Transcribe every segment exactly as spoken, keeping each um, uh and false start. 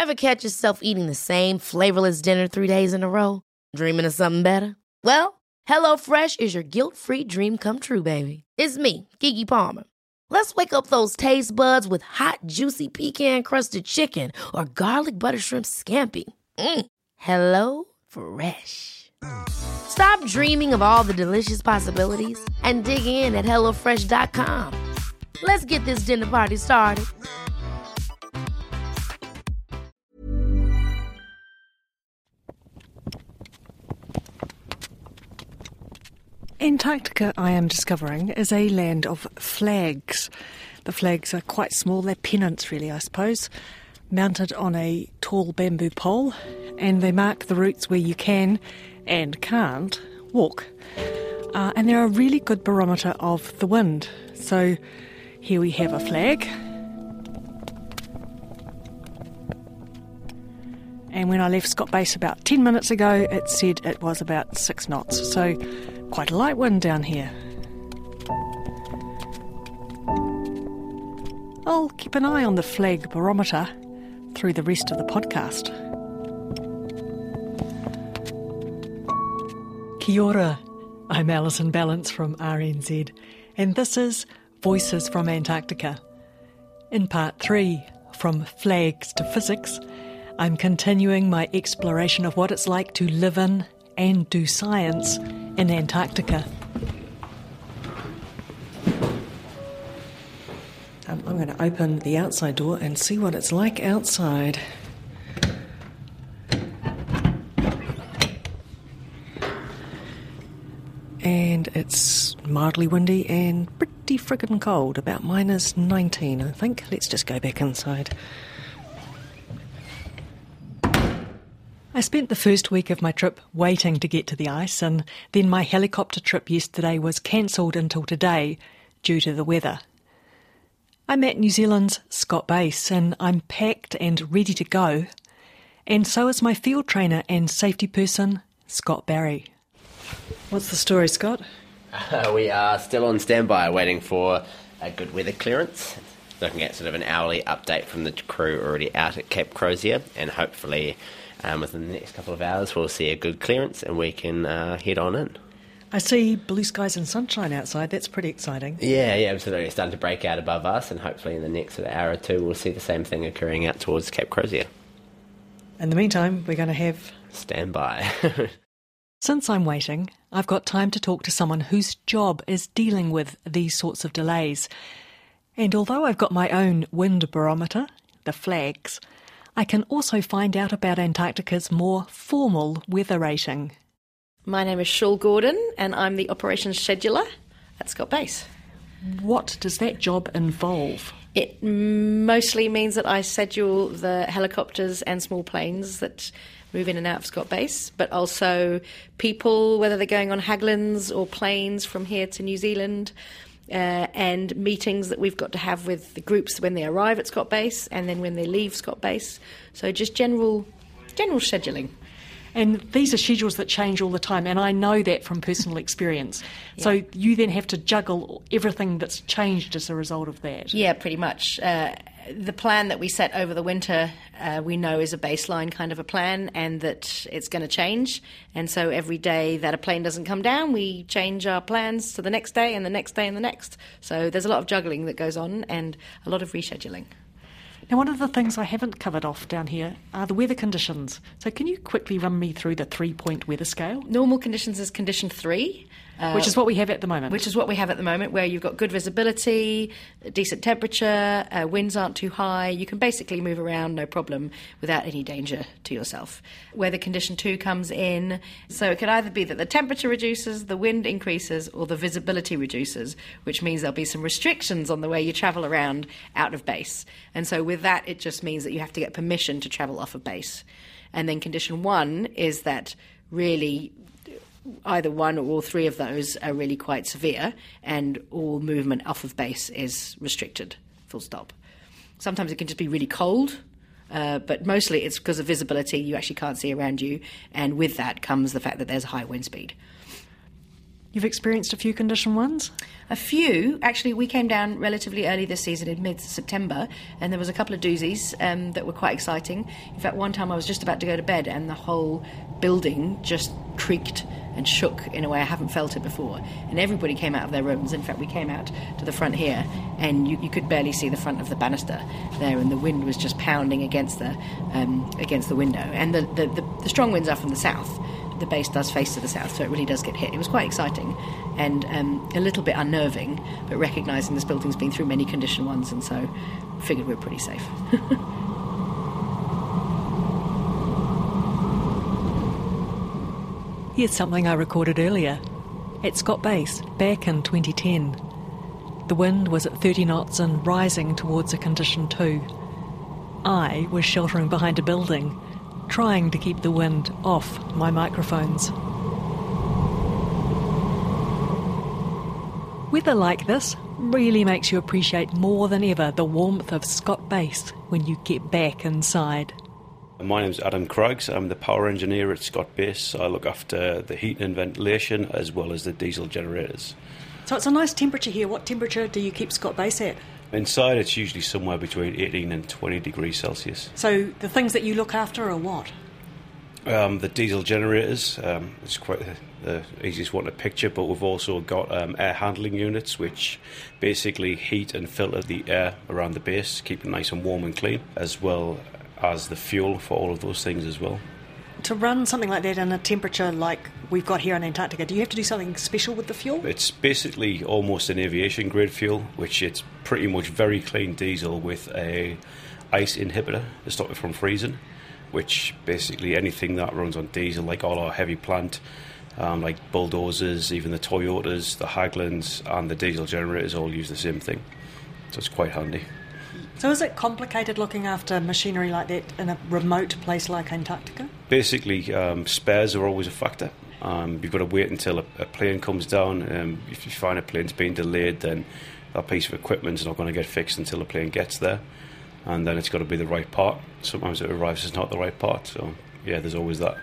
Ever catch yourself eating the same flavorless dinner three days in a row? Dreaming of something better? Well, HelloFresh is your guilt-free dream come true, baby. It's me, Keke Palmer. Let's wake up those taste buds with hot, juicy pecan-crusted chicken or garlic butter shrimp scampi. Mm. Hello Fresh. Stop dreaming of all the delicious possibilities and dig in at hello fresh dot com. Let's get this dinner party started. Antarctica, I am discovering, is a land of flags. The flags are quite small, they're pennants really, I suppose, mounted on a tall bamboo pole, and they mark the routes where you can and can't walk. Uh, and they're a really good barometer of the wind. So here we have a flag. And when I left Scott Base about ten minutes ago, it said it was about six knots. So quite a light wind down here. I'll keep an eye on the flag barometer through the rest of the podcast. Kia ora, I'm Alison Ballance from R N Z, and this is Voices from Antarctica. In part three, From Flags to Physics, I'm continuing my exploration of what it's like to live in and do science in Antarctica. Um, I'm going to open the outside door and see what it's like outside. And it's mildly windy and pretty friggin' cold, about minus nineteen, I think. Let's just go back inside. I spent the first week of my trip waiting to get to the ice, and then my helicopter trip yesterday was cancelled until today due to the weather. I'm at New Zealand's Scott Base, and I'm packed and ready to go, and so is my field trainer and safety person, Scott Barry. What's the story, Scott? Uh, we are still on standby, waiting for a good weather clearance. Looking at sort of an hourly update from the crew already out at Cape Crozier, and hopefully um, within the next couple of hours we'll see a good clearance and we can uh, head on in. I see blue skies and sunshine outside. That's pretty exciting. Yeah, yeah, absolutely. It's starting to break out above us, and hopefully in the next sort of hour or two we'll see the same thing occurring out towards Cape Crozier. In the meantime, we're going to have standby. Since I'm waiting, I've got time to talk to someone whose job is dealing with these sorts of delays. And although I've got my own wind barometer, the flags, I can also find out about Antarctica's more formal weather rating. My name is Shul Gordon, and I'm the operations scheduler at Scott Base. What does that job involve? It mostly means that I schedule the helicopters and small planes that move in and out of Scott Base, but also people, whether they're going on Haglins or planes from here to New Zealand, uh, and meetings that we've got to have with the groups when they arrive at Scott Base and then when they leave Scott Base. So just general, general scheduling. And these are schedules that change all the time, and I know that from personal experience. Yeah. So you then have to juggle everything that's changed as a result of that. Yeah, pretty much. Uh, the plan that we set over the winter, uh, we know is a baseline kind of a plan, and that it's going to change. And so every day that a plane doesn't come down, we change our plans to the next day and the next day and the next. So there's a lot of juggling that goes on and a lot of rescheduling. Now, one of the things I haven't covered off down here are the weather conditions. So can you quickly run me through the three-point weather scale? Normal conditions is condition three. Uh, which is what we have at the moment. Which is what we have at the moment, where you've got good visibility, decent temperature, uh, winds aren't too high. You can basically move around, no problem, without any danger to yourself. Where the condition two comes in, so it could either be that the temperature reduces, the wind increases, or the visibility reduces, which means there'll be some restrictions on the way you travel around out of base. And so with that, it just means that you have to get permission to travel off of base. And then condition one is that really either one or all three of those are really quite severe, and all movement off of base is restricted, full stop. Sometimes it can just be really cold, uh, but mostly it's because of visibility. You actually can't see around you, and with that comes the fact that there's a high wind speed. You've experienced a few condition ones? A few. Actually, we came down relatively early this season in mid-September, and there was a couple of doozies um, that were quite exciting. In fact, one time I was just about to go to bed and the whole building just creaked and shook in a way I haven't felt it before. And everybody came out of their rooms. In fact, we came out to the front here, and you, you could barely see the front of the banister there, and the wind was just pounding against the um, against the window. And the, the, the, the strong winds are from the south. The base does face to the south, so it really does get hit. It was quite exciting and um, a little bit unnerving, but recognising this building's been through many condition ones, and so figured we're pretty safe. Here's something I recorded earlier. At Scott Base, back in twenty ten. The wind was at thirty knots and rising towards a condition two. I was sheltering behind a building, trying to keep the wind off my microphones. Weather like this really makes you appreciate more than ever the warmth of Scott Base when you get back inside. My name's Adam Craggs. I'm the power engineer at Scott Base. I look after the heating and ventilation as well as the diesel generators. So it's a nice temperature here. What temperature do you keep Scott Base at? Inside it's usually somewhere between eighteen and twenty degrees Celsius. So the things that you look after are what? Um, the diesel generators, um, it's quite the, the easiest one to picture, but we've also got um, air handling units which basically heat and filter the air around the base, keep it nice and warm and clean, as well as the fuel for all of those things as well. To run something like that in a temperature like we've got here in Antarctica, do you have to do something special with the fuel? It's basically almost an aviation grade fuel, which it's pretty much very clean diesel with a ice inhibitor to stop it from freezing, which basically anything that runs on diesel, like all our heavy plant, um, like bulldozers, even the Toyotas, the Haglunds and the diesel generators all use the same thing. So it's quite handy. So is it complicated looking after machinery like that in a remote place like Antarctica? Basically, um, spares are always a factor. Um, you've got to wait until a, a plane comes down. Um, if you find a plane's been delayed, then that piece of equipment's not going to get fixed until the plane gets there. And then it's got to be the right part. Sometimes it arrives as not the right part. So, yeah, there's always that.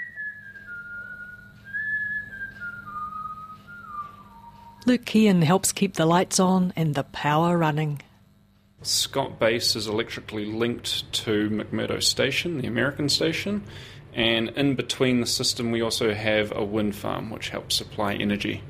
Luke Kean helps keep the lights on and the power running. Scott Base is electrically linked to McMurdo Station, the American station, and in between the system we also have a wind farm which helps supply energy.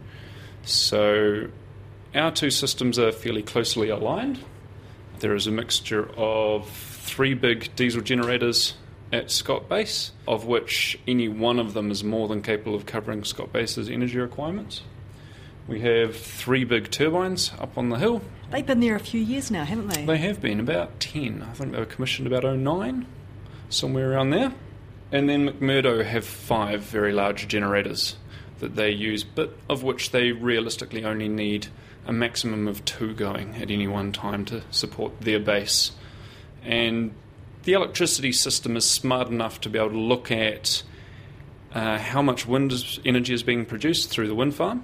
So our two systems are fairly closely aligned. There is a mixture of three big diesel generators at Scott Base, of which any one of them is more than capable of covering Scott Base's energy requirements. We have three big turbines up on the hill. They've been there a few years now, haven't they? They have been, about ten. I think they were commissioned about oh nine, somewhere around there. And then McMurdo have five very large generators that they use, but of which they realistically only need a maximum of two going at any one time to support their base. And the electricity system is smart enough to be able to look at uh, how much wind is, energy is being produced through the wind farm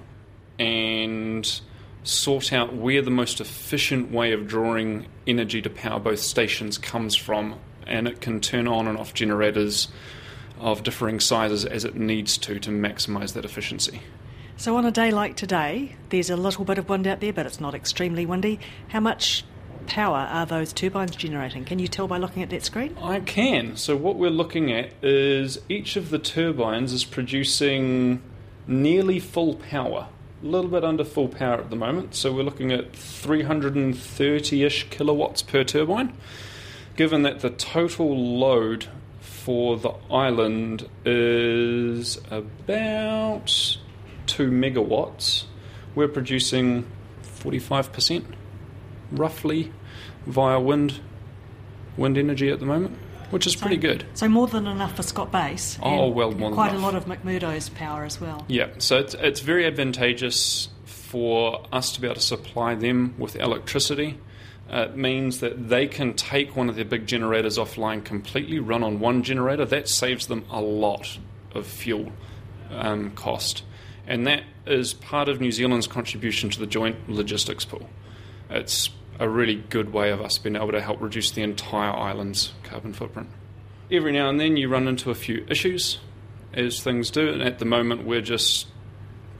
and sort out where the most efficient way of drawing energy to power both stations comes from, and it can turn on and off generators of differing sizes as it needs to to maximise that efficiency. So on a day like today, there's a little bit of wind out there, but it's not extremely windy. How much power are those turbines generating? Can you tell by looking at that screen? I can. So what we're looking at is each of the turbines is producing nearly full power. A little bit under full power at the moment, so we're looking at three hundred thirty-ish kilowatts per turbine. Given that the total load for the island is about two megawatts, we're producing forty-five percent roughly via wind wind energy at the moment, which is so, pretty good. So more than enough for Scott Base. Oh, well, more than quite enough. a lot of McMurdo's power as well. Yeah, so it's, it's very advantageous for us to be able to supply them with electricity. Uh, it means that they can take one of their big generators offline completely, run on one generator. That saves them a lot of fuel um, cost. And that is part of New Zealand's contribution to the joint logistics pool. It's a really good way of us being able to help reduce the entire island's carbon footprint. Every now and then you run into a few issues, as things do, and at the moment we're just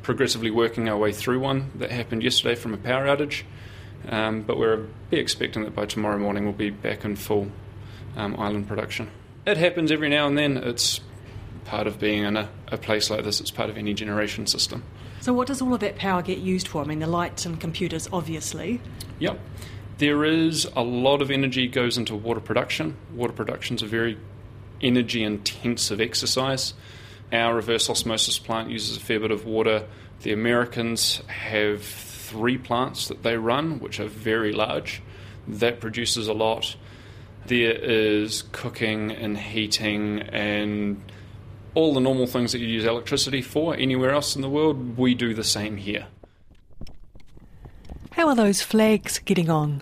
progressively working our way through one that happened yesterday from a power outage, um, but we're be expecting that by tomorrow morning we'll be back in full um, island production. It happens every now and then. It's part of being in a, a place like this. It's part of any generation system. So what does all of that power get used for? I mean, the lights and computers, obviously. Yep. There is a lot of energy goes into water production. Water production's a very energy-intensive exercise. Our reverse osmosis plant uses a fair bit of water. The Americans have three plants that they run, which are very large. That produces a lot. There is cooking and heating and all the normal things that you use electricity for anywhere else in the world. We do the same here. How are those flags getting on?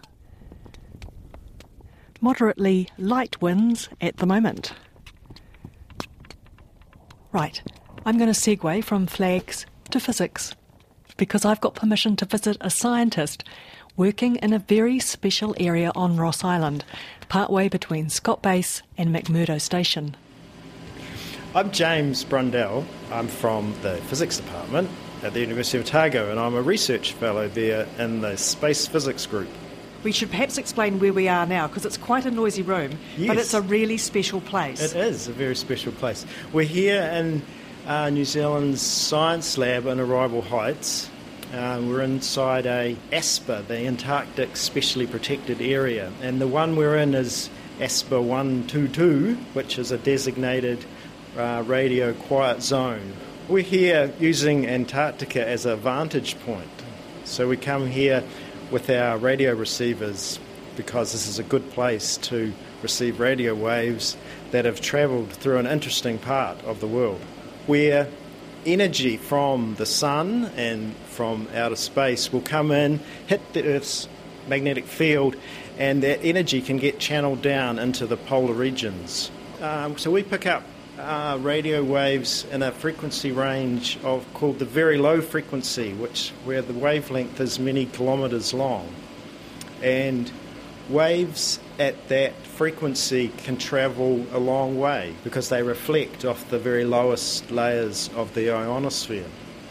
Moderately light winds at the moment. Right, I'm going to segue from flags to physics, because I've got permission to visit a scientist working in a very special area on Ross Island, partway between Scott Base and McMurdo Station. I'm James Brundell. I'm from the physics department at the University of Otago, and I'm a research fellow there in the space physics group. We should perhaps explain where we are now, because it's quite a noisy room, yes. But it's a really special place. It is a very special place. We're here in uh, New Zealand's science lab in Arrival Heights. Um, we're inside a ASPA, the Antarctic Specially Protected Area, and the one we're in is ASPA one twenty-two, which is a designated uh, radio quiet zone. We're here using Antarctica as a vantage point. So we come here with our radio receivers because this is a good place to receive radio waves that have travelled through an interesting part of the world, where energy from the sun and from outer space will come in, hit the Earth's magnetic field, and that energy can get channeled down into the polar regions. Um, so we pick up Uh, radio waves in a frequency range of called the very low frequency, which where the wavelength is many kilometres long, and waves at that frequency can travel a long way because they reflect off the very lowest layers of the ionosphere.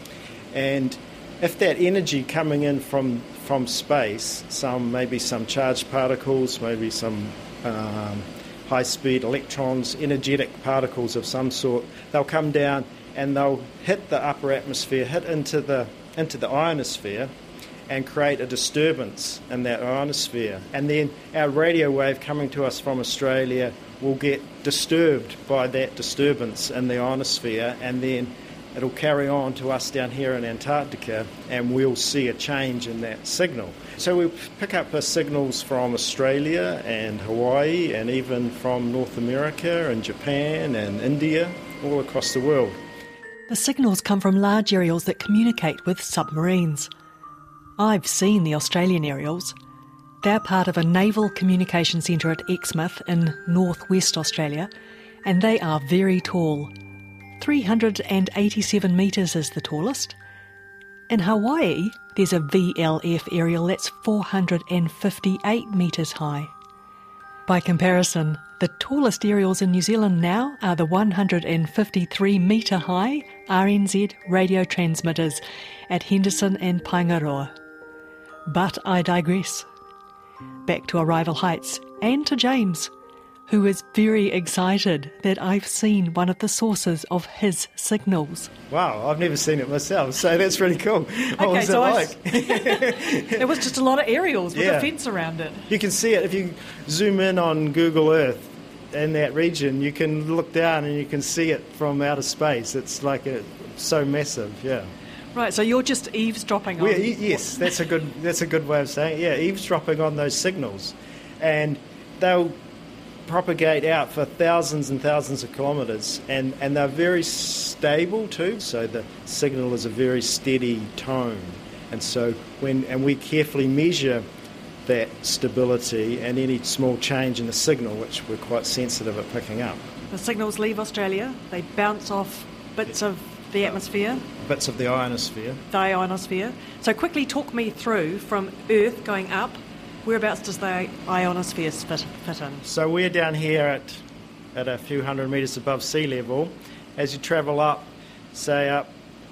And if that energy coming in from from space, some maybe some charged particles, maybe some um, high-speed electrons, energetic particles of some sort, they'll come down and they'll hit the upper atmosphere, hit into the into the ionosphere, and create a disturbance in that ionosphere. And then our radio wave coming to us from Australia will get disturbed by that disturbance in the ionosphere, and then it'll carry on to us down here in Antarctica, and we'll see a change in that signal. So we pick up the signals from Australia and Hawaii, and even from North America and Japan and India, all across the world. The signals come from large aerials that communicate with submarines. I've seen the Australian aerials. They're part of a naval communication centre at Exmouth in northwest Australia, and they are very tall. three hundred eighty-seven metres is the tallest. In Hawaii, there's a V L F aerial that's four hundred fifty-eight metres high. By comparison, the tallest aerials in New Zealand now are the one hundred fifty-three metre high R N Z radio transmitters at Henderson and Paengaroa. But I digress. Back to Arrival Heights and to James, who is very excited that I've seen one of the sources of his signals. Wow, I've never seen it myself, so that's really cool. What okay, was so it I like? It was just a lot of aerials with Yeah. a fence around it. You can see it if you zoom in on Google Earth in that region. You can look down and you can see it from outer space. It's like a, so massive, yeah. Right, so you're just eavesdropping on... Well, e- yes, that's a good that's a good way of saying it. Yeah, eavesdropping on those signals, and they'll propagate out for thousands and thousands of kilometres, and, and they're very stable too, so the signal is a very steady tone, and so when and we carefully measure that stability and any small change in the signal, which we're quite sensitive at picking up. The signals leave Australia, they bounce off bits of the atmosphere, Bits of the ionosphere. the ionosphere. So quickly talk me through from Earth going up, whereabouts does the ionosphere fit, fit in? So we're down here at at a few hundred metres above sea level. As you travel up, say up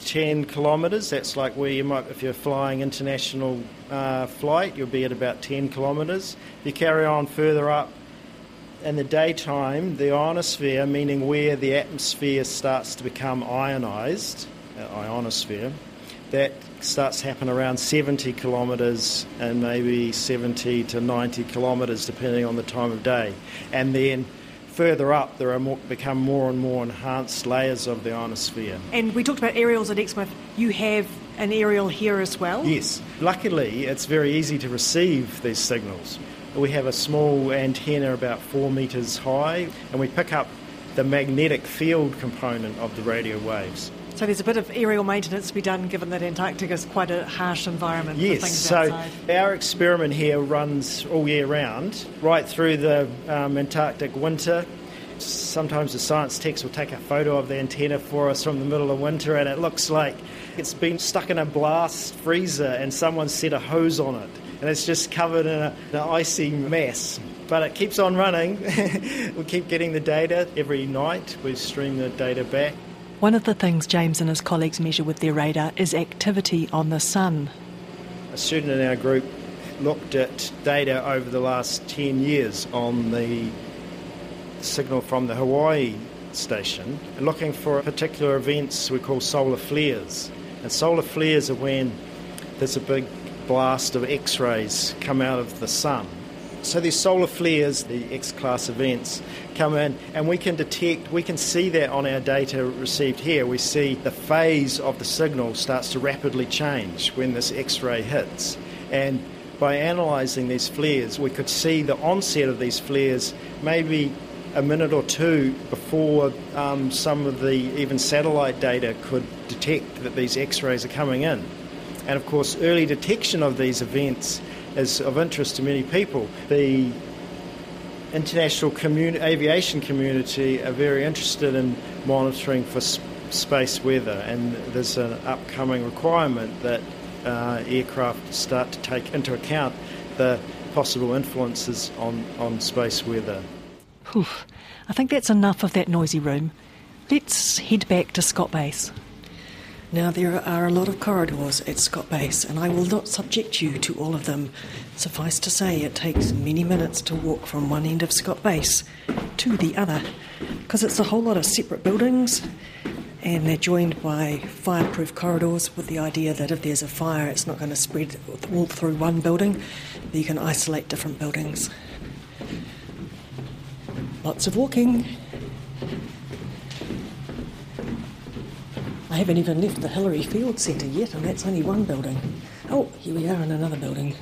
ten kilometres. That's like where you might, if you're flying international uh, flight, you'll be at about ten kilometres. If you carry on further up in the daytime, the ionosphere, meaning where the atmosphere starts to become ionised, uh, ionosphere, that starts to happen around seventy kilometres and maybe seventy to ninety kilometres depending on the time of day. And then further up there are more, become more and more enhanced layers of the ionosphere. And we talked about aerials at Exmouth. You have an aerial here as well? Yes. Luckily it's very easy to receive these signals. We have a small antenna about four metres high and we pick up the magnetic field component of the radio waves. So there's a bit of aerial maintenance to be done given that Antarctica is quite a harsh environment yes, for things so outside. Our experiment here runs all year round, right through the um, Antarctic winter. Sometimes the science techs will take a photo of the antenna for us from the middle of winter and it looks like it's been stuck in a blast freezer and someone set a hose on it and it's just covered in a, an icy mess. But it keeps on running. We keep getting the data every night. We stream the data back. One of the things James and his colleagues measure with their radar is activity on the sun. A student in our group looked at data over the last ten years on the signal from the Hawaii station, looking for particular events we call solar flares. And solar flares are when there's a big blast of X-rays come out of the sun. So these solar flares, the X-class events, come in and we can detect, we can see that on our data received here. We see the phase of the signal starts to rapidly change when this X-ray hits. And by analysing these flares, we could see the onset of these flares maybe a minute or two before um, some of the even satellite data could detect that these X-rays are coming in. And of course, early detection of these events is of interest to many people. The international communi- aviation community are very interested in monitoring for sp- space weather, and there's an upcoming requirement that uh, aircraft start to take into account the possible influences on, on space weather. Whew. I think that's enough of that noisy room. Let's head back to Scott Base. Now, there are a lot of corridors at Scott Base, and I will not subject you to all of them. Suffice to say, it takes many minutes to walk from one end of Scott Base to the other, because it's a whole lot of separate buildings, and they're joined by fireproof corridors with the idea that if there's a fire, it's not going to spread all through one building, but you can isolate different buildings. Lots of walking. I haven't even left the Hillary Field Centre yet, and that's only one building. Oh, here we are in another building.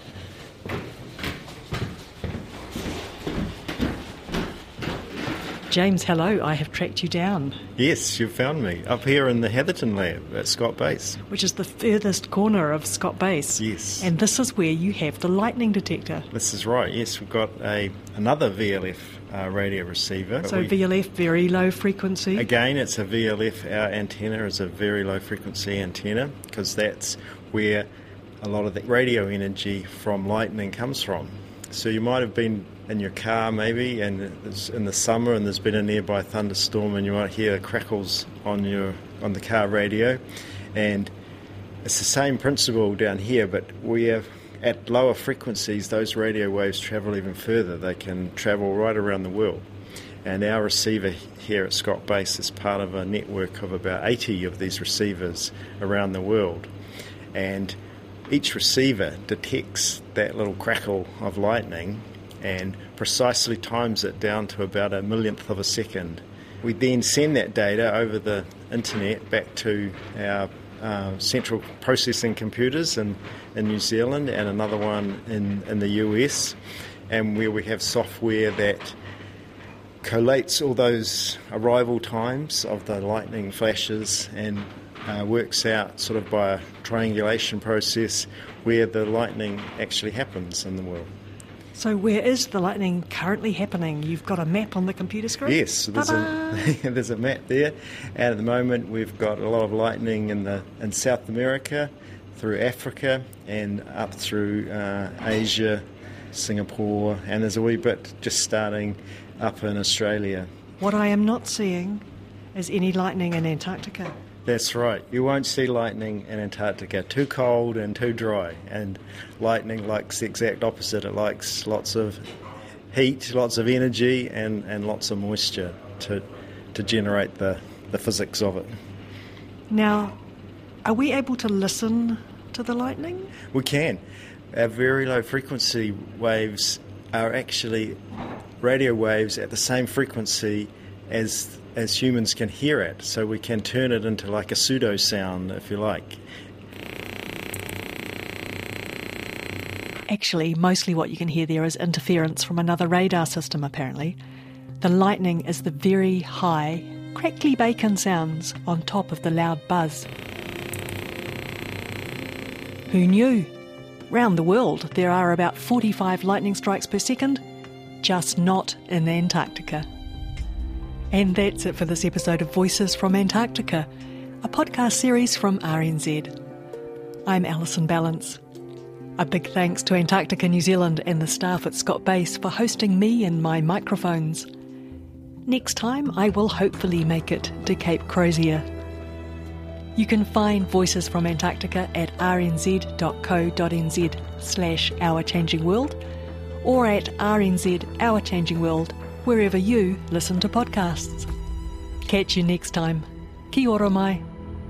James, hello. I have tracked you down. Yes, you've found me. Up here in the Heatherton lab at Scott Base. Which is the furthest corner of Scott Base. Yes. And this is where you have the lightning detector. This is right, yes. We've got a another V L F uh, radio receiver. So we, V L F, very low frequency. Again, it's a V L F. Our antenna is a very low frequency antenna because that's where a lot of the radio energy from lightning comes from. So you might have been in your car maybe, and it's in the summer, and there's been a nearby thunderstorm, and you might hear crackles on your on the car radio, and it's the same principle down here, but we have at lower frequencies those radio waves travel even further. They can travel right around the world, and our receiver here at Scott Base is part of a network of about eighty of these receivers around the world, and each receiver detects that little crackle of lightning and precisely times it down to about a millionth of a second. We then send that data over the internet back to our uh, central processing computers in, in New Zealand and another one in, in the U S, and where we have software that collates all those arrival times of the lightning flashes and uh, works out sort of by a triangulation process where the lightning actually happens in the world. So where is the lightning currently happening? You've got a map on the computer screen? Yes, there's a, there's a map there. And at the moment we've got a lot of lightning in the in South America, through Africa, and up through uh, Asia, Singapore, and there's a wee bit just starting up in Australia. What I am not seeing is any lightning in Antarctica. That's right. You won't see lightning in Antarctica. Too cold and too dry. And lightning likes the exact opposite. It likes lots of heat, lots of energy, and, and lots of moisture to to generate the, the physics of it. Now, are we able to listen to the lightning? We can. Our very low frequency waves are actually radio waves at the same frequency as as humans can hear it, so we can turn it into like a pseudo sound, if you like. Actually, mostly what you can hear there is interference from another radar system, apparently. The lightning is the very high, crackly bacon sounds on top of the loud buzz. Who knew? Round the world, there are about forty-five lightning strikes per second, just not in Antarctica. And that's it for this episode of Voices from Antarctica, a podcast series from R N Z. I'm Alison Ballance. A big thanks to Antarctica New Zealand and the staff at Scott Base for hosting me and my microphones. Next time, I will hopefully make it to Cape Crozier. You can find Voices from Antarctica at rnz.co.nz slash Our Changing World or at rnz Our Changing World wherever you listen to podcasts. Catch you next time. Kia ora mai.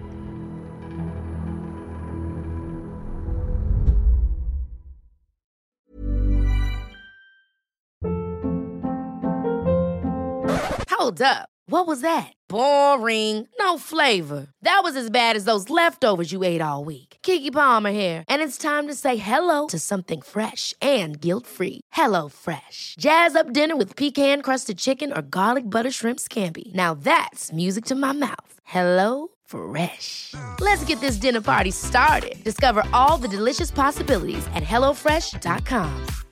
Hold up. What was that? Boring. No flavor. That was as bad as those leftovers you ate all week. Keke Palmer here, and it's time to say hello to something fresh and guilt-free. Hello Fresh. Jazz up dinner with pecan-crusted chicken or garlic butter shrimp scampi. Now that's music to my mouth. Hello Fresh. Let's get this dinner party started. Discover all the delicious possibilities at hello fresh dot com.